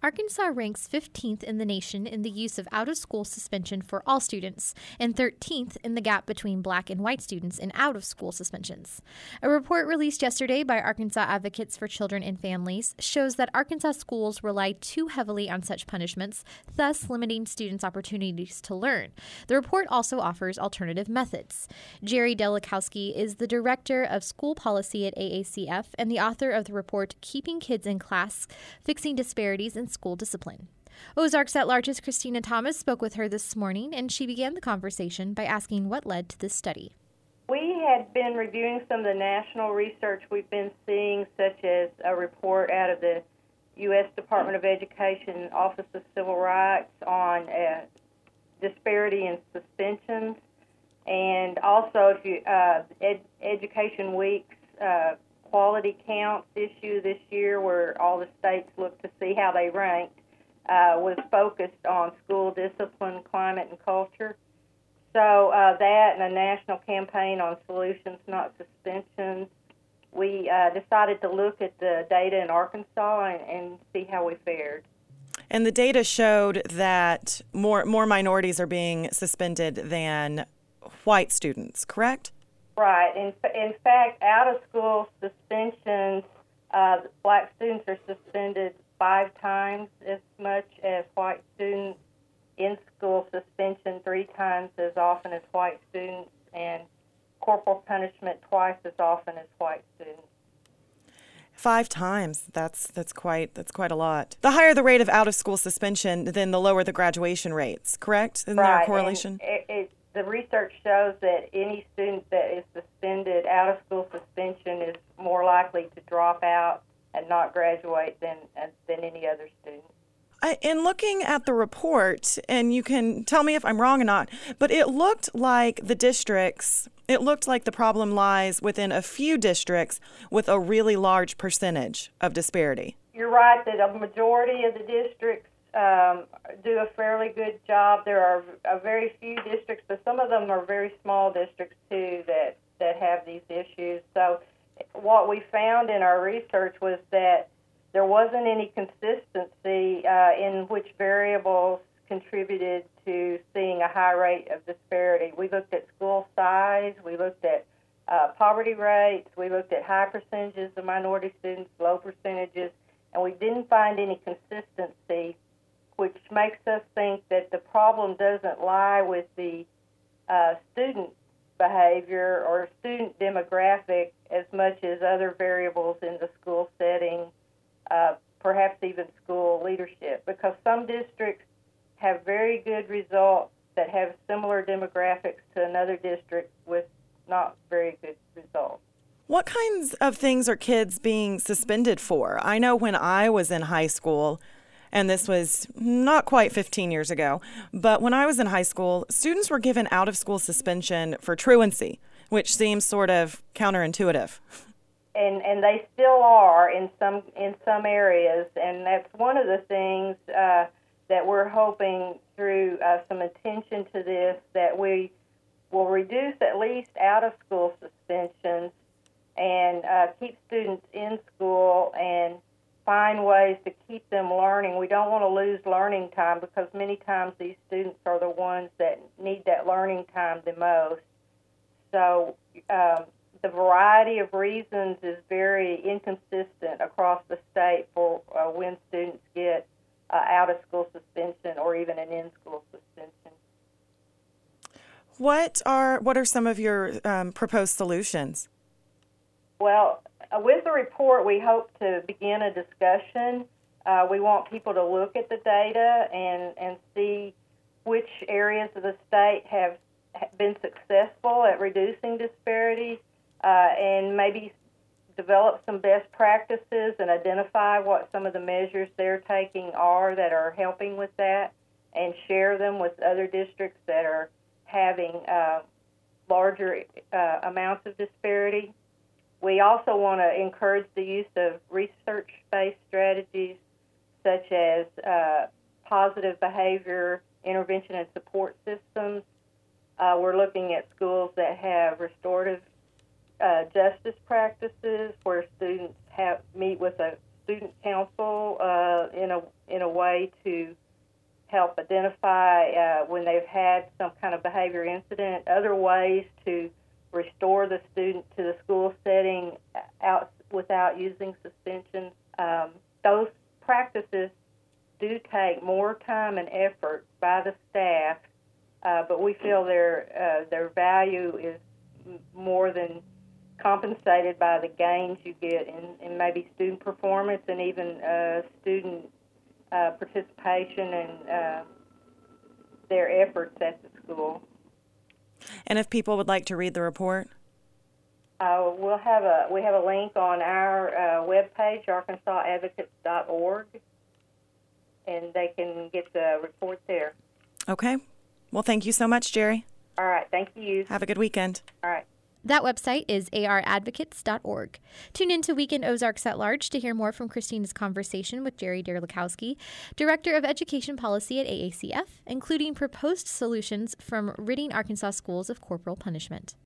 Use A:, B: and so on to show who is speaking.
A: Arkansas ranks 15th in the nation in the use of out-of-school suspension for all students and 13th in the gap between black and white students in out-of-school suspensions. A report released yesterday by Arkansas Advocates for Children and Families shows that Arkansas schools rely too heavily on such punishments, thus limiting students' opportunities to learn. The report also offers alternative methods. Jerry Delikowski is the Director of School Policy at AACF and the author of the report Keeping Kids in Class, Fixing Disparities in School Discipline. Ozarks at-Large's Christina Thomas spoke with her this morning, and she began the conversation by asking what led to this study.
B: We had been reviewing some of the national research we've been seeing, such as a report out of the U.S. Department of Education Office of Civil Rights on disparity in suspensions, and also Education Week's quality counts issue this year, where all the states looked to see how they ranked, was focused on school discipline, climate, and culture. So that and a national campaign on solutions, not suspensions, we decided to look at the data in Arkansas and see how we fared.
C: And the data showed that more minorities are being suspended than white students, correct?
B: Right. In fact, out-of-school suspensions, black students are suspended 5 times as much as white students. In-school suspension 3 times as often as white students, and corporal punishment twice as often as white students.
C: 5 times. That's quite a lot. The higher the rate of out-of-school suspension, then the lower the graduation rates, correct? Isn't there a correlation?
B: The research shows that any student that is suspended, out-of-school suspension, is more likely to drop out and not graduate than any other student.
C: In looking at the report, and you can tell me if I'm wrong or not, but it looked like the problem lies within a few districts with a really large percentage of disparity.
B: You're right that a majority of the districts do a fairly good job. There are a very few districts, but some of them are very small districts too that have these issues. So what we found in our research was that there wasn't any consistency in which variables contributed to seeing a high rate of disparity. We looked at school size, we looked at poverty rates, we looked at high percentages of minority students, low percentages, and we didn't find any consistency, which makes us think that the problem doesn't lie with the student behavior or student demographic as much as other variables in the school setting, perhaps even school leadership, because some districts have very good results that have similar demographics to another district with not very good results.
C: What kinds of things are kids being suspended for? I know when I was in high school, and this was not quite 15 years ago, but when I was in high school, students were given out-of-school suspension for truancy, which seems sort of counterintuitive.
B: And they still are in some areas, and that's one of the things that we're hoping through some attention to this, that we will reduce at least out-of-school suspensions and keep students in school and find ways to keep them learning. We don't want to lose learning time, because many times these students are the ones that need that learning time the most. So the variety of reasons is very inconsistent across the state for when students get out-of-school suspension or even an in-school suspension.
C: What are some of your proposed solutions?
B: Well, with the report, we hope to begin a discussion. We want people to look at the data and see which areas of the state have been successful at reducing disparity, and maybe develop some best practices and identify what some of the measures they're taking are that are helping with that, and share them with other districts that are having larger amounts of disparity. We also want to encourage the use of research-based strategies such as positive behavior intervention and support systems. We're looking at schools that have restorative justice practices where students meet with a student council in in a way to help identify when they've had some kind of behavior incident, other ways to restore the student to the school setting out without using suspension. Those practices do take more time and effort by the staff, but we feel their value is more than compensated by the gains you get in maybe student performance and even student participation and their efforts at the school.
C: And if people would like to read the report?
B: We have a link on our webpage, arkansasadvocates.org, and they can get the report there.
C: Okay. Well, thank you so much, Jerry.
B: All right. Thank you.
C: Have a good weekend.
B: All right.
A: That website is aradvocates.org. Tune in to Weekend Ozarks at Large to hear more from Christina's conversation with Jerry Derlikowski, Director of Education Policy at AACF, including proposed solutions from ridding Arkansas schools of corporal punishment.